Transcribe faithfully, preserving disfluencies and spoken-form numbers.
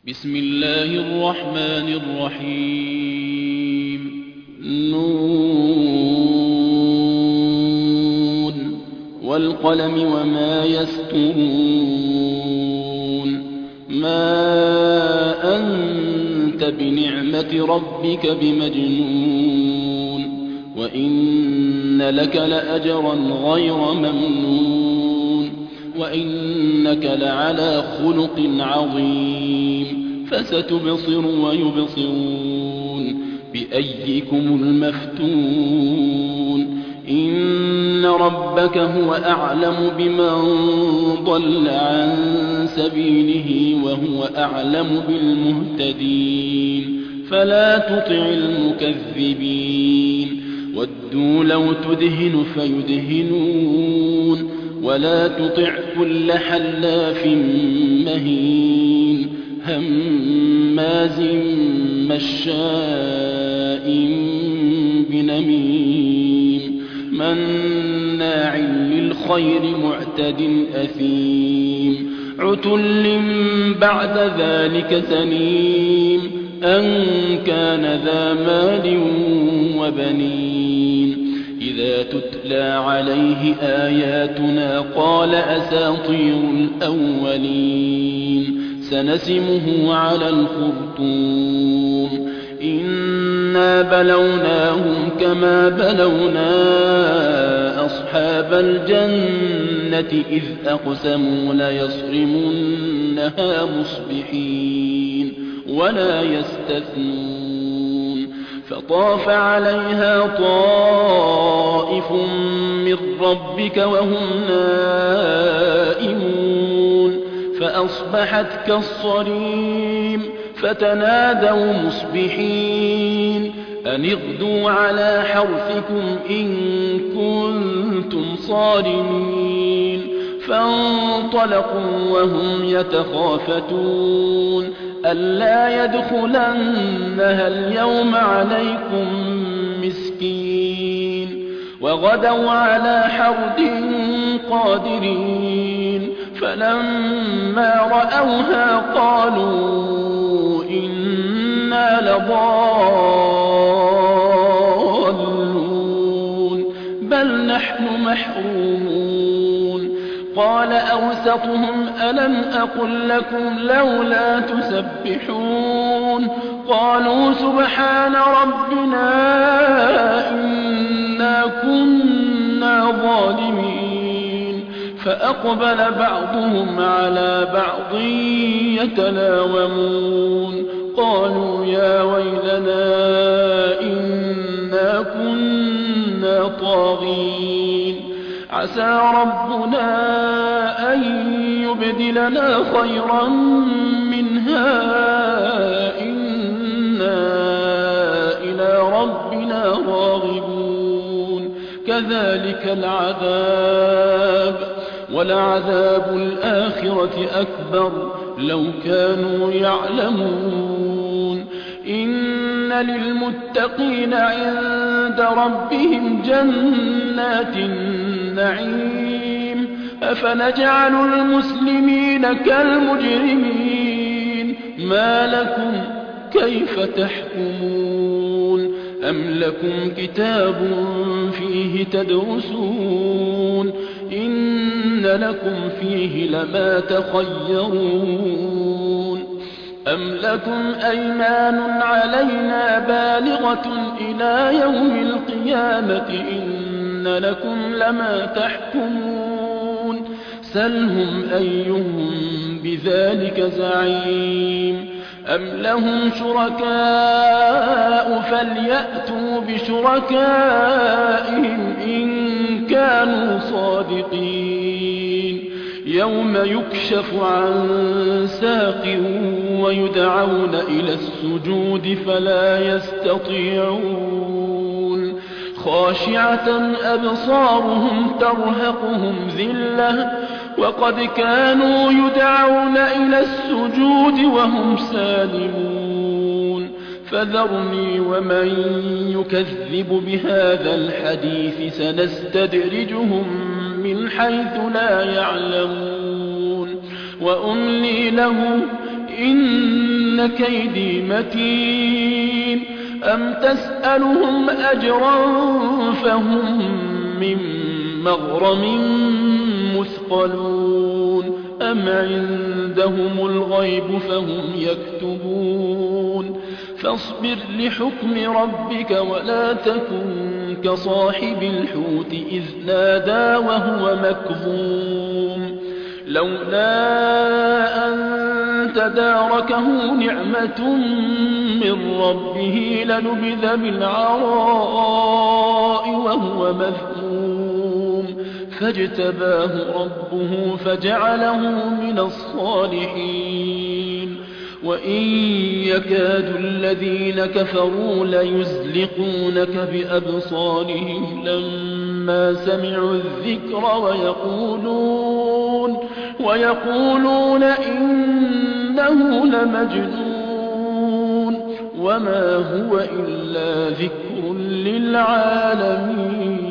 بسم الله الرحمن الرحيم نون والقلم وما يسطرون ما أنت بنعمة ربك بمجنون وإن لك لأجرا غير ممنون وإنك لعلى خلق عظيم فستبصر ويبصرون بأيكم المفتون إن ربك هو أعلم بمن ضل عن سبيله وهو أعلم بالمهتدين فلا تطع المكذبين ودوا لو تدهن فيدهنون ولا تطع كل حلاف مهين هماز مشاء بنميم مناع للخير معتد أثيم عتل بعد ذلك سنيم أن كان ذا مال وبنين إذا تتلى عليه آياتنا قال أساطير الأولين سنسمه على الخرطوم إنا بلوناهم كما بلونا أصحاب الجنة إذ أقسموا ليصرمنها مصبحين ولا يستثنون فطاف عليها طائف من ربك وهم نائمون فأصبحت كالصريم فتنادوا مصبحين أن اغدوا على حرثكم إن كنتم صارمين فانطلقوا وهم يتخافتون ألا يدخلنها اليوم عليكم مسكين وغدوا على حرد قادرين فلما رأوها قالوا إنا لضالون بل نحن محرومون قال أوسطهم ألم أقل لكم لولا تسبحون قالوا سبحان ربنا إنا كنا ظالمين فأقبل بعضهم على بعض يتلاومون قالوا يا ويلنا إنا كنا طاغين عسى ربنا أن يبدلنا خيرا منها إنا إلى ربنا راغبون كذلك العذاب ولعذاب الآخرة أكبر لو كانوا يعلمون إن للمتقين عند ربهم جنات النعيم أفنجعل المسلمين كالمجرمين ما لكم كيف تحكمون أم لكم كتاب فيه تدرسون إن لكم فيه لما تخيرون أم لكم أيمان علينا بالغة إلى يوم القيامة إن لكم لما تحكمون سلهم أيهم بذلك زعيم أم لهم شركاء فليأتوا بشركائهم إن كانوا صادقين يوم يكشف عن ساق ويدعون إلى السجود فلا يستطيعون خاشعة أبصارهم ترهقهم ذلة وقد كانوا يدعون إلى السجود وهم سالمون فذرني ومن يكذب بهذا الحديث سنستدرجهم من حيث لا يعلمون وأملي له إن إن كيدي متين أم تسألهم أجرا فهم من مغرم مثقلون أم عندهم الغيب فهم يكتبون فاصبر لحكم ربك ولا تكن كصاحب الحوت إذ نادى وهو مكظوم لولا أن تداركه نعمة من ربه لنبذ بالعراء وهو مذموم فاجتباه ربه فجعله من الصالحين وإن يكاد الذين كفروا ليزلقونك بأبصارهم لما سمعوا الذكر ويقولون, ويقولون إنه لمجنون وما هو إلا ذكر للعالمين